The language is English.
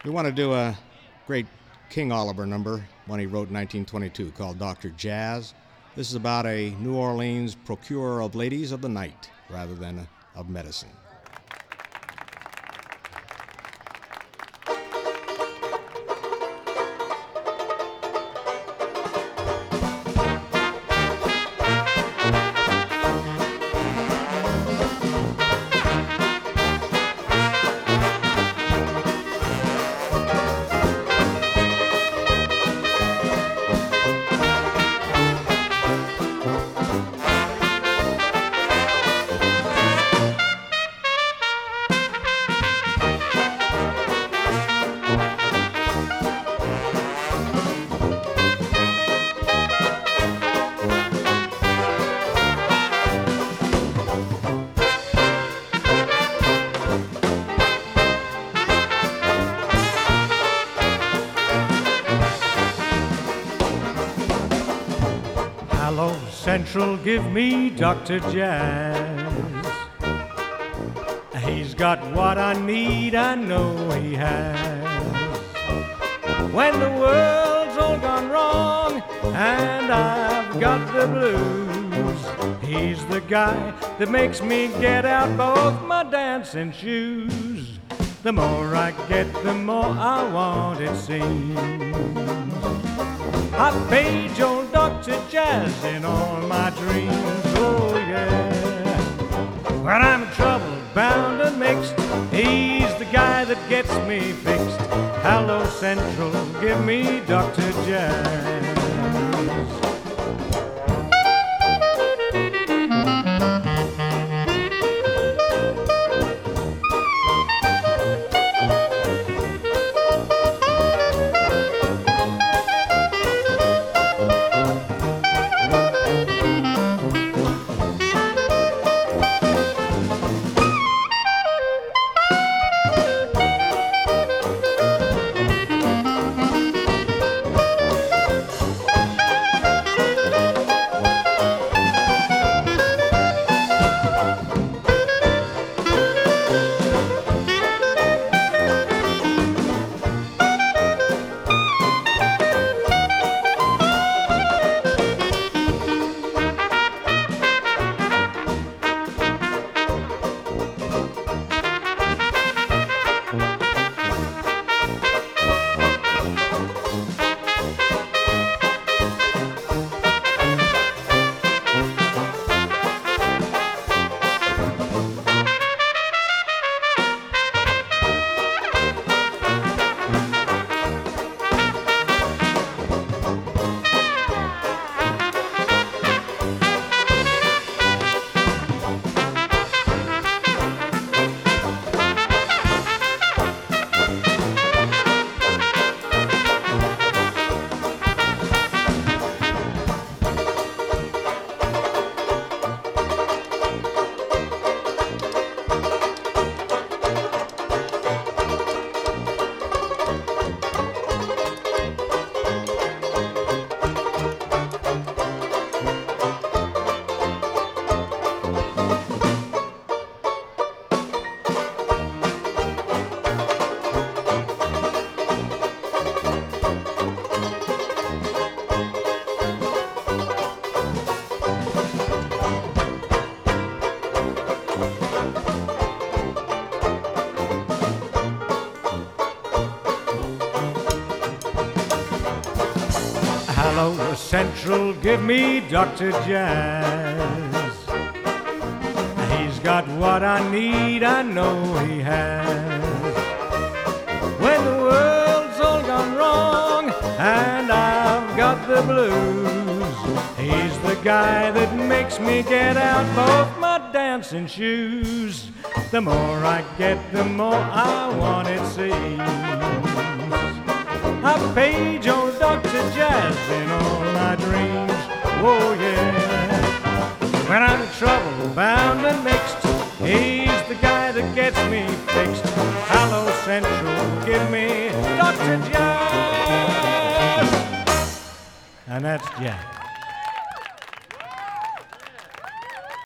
We want to do a great King Oliver number, one he wrote in 1922, called Dr. Jazz. This is about a New Orleans procurer of ladies of the night rather than of medicine. Hello, Central, give me Dr. Jazz. He's got what I need, I know he has. When the world's all gone wrong and I've got the blues, he's the guy that makes me get out both my dancing shoes. The more I get, the more I want, it seems. I page old Dr. Jazz in all my dreams, oh yeah. When I'm in trouble, bound and mixed, he's the guy that gets me fixed. Hello, Central, give me Dr. Jazz. Hello, Central, give me Dr. Jazz. He's got what I need, I know he has. When the world's all gone wrong and I've got the blues, he's the guy that makes me get out both my dancing shoes. The more I get, the more I want, it seems. I page old Dr. Jazz in all my dreams, oh yeah. When I'm in trouble, bound and mixed, he's the guy that gets me fixed. Hello, Central, give me Dr. Jazz. And that's jazz.